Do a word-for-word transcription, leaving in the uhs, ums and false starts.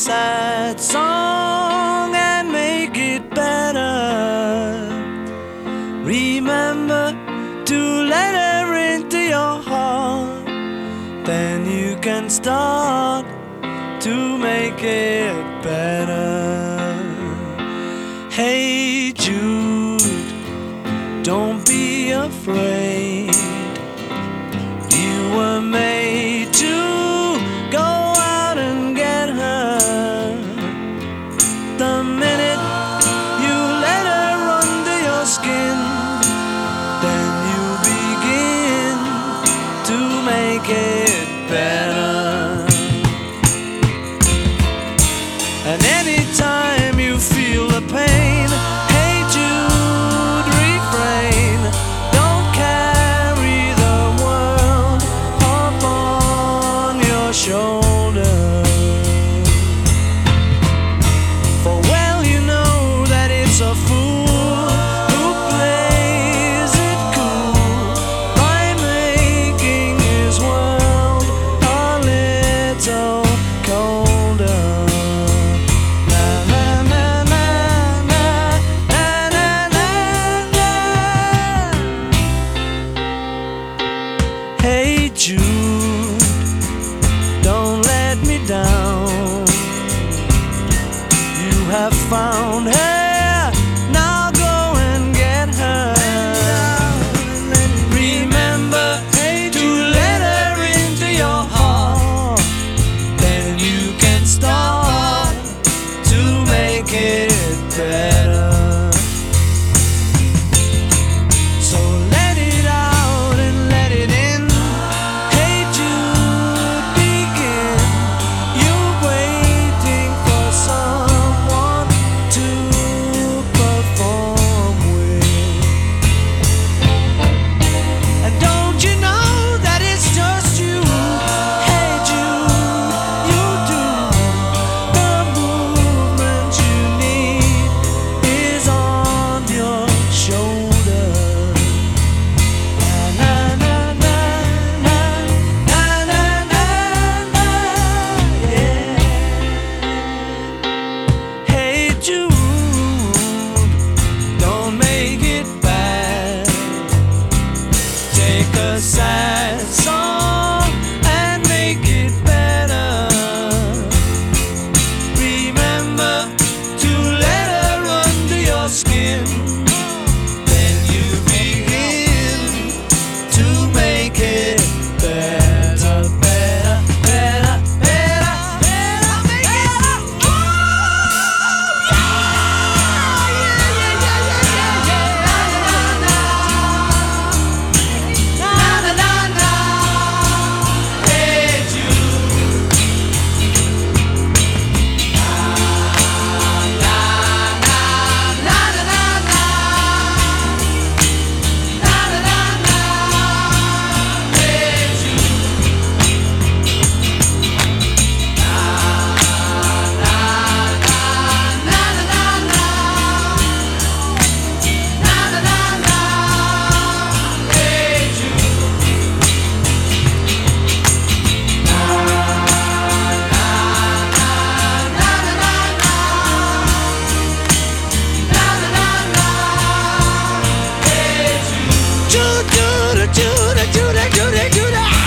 sad song and make it better. Remember to let her into your heart, then you can start to make it better. Hey Jude, don't be afraid. You were made to go out and get her. The minute you let her under your skin, then you begin to make it better. And anytime you feel the pain, hey Jude, refrain. Don't carry the world upon your shoulder. For well you know that it's a fool who plays it cool by making his world a little colder. Hey Jude, don't let me down. You have found her, now go and get her. Remember to let her into your heart, then you can start to make it better. So let it out and let it in. Hey Jude, begin. You're waiting for someone to perform with. And don't you know that it's just you? Hey Jude, you do. The movement you need is on your shoulder. Na na na na na na na na, yeah. Hey Jude, don't make it bad. Take a sad song and make it better. Remember to let her under your skin, then you begin to make it better, better, better, better, better, make it. Oh, yeah, yeah, yeah, yeah, yeah, yeah, na na na na. Hey Jude, na na na na na na, na na na na. Hey Jude, na na na na na na na, na na na na. Hey Jude, na na na na na na. Hey Jude, Jude, Jude, Jude, Jude, Jude, Jude.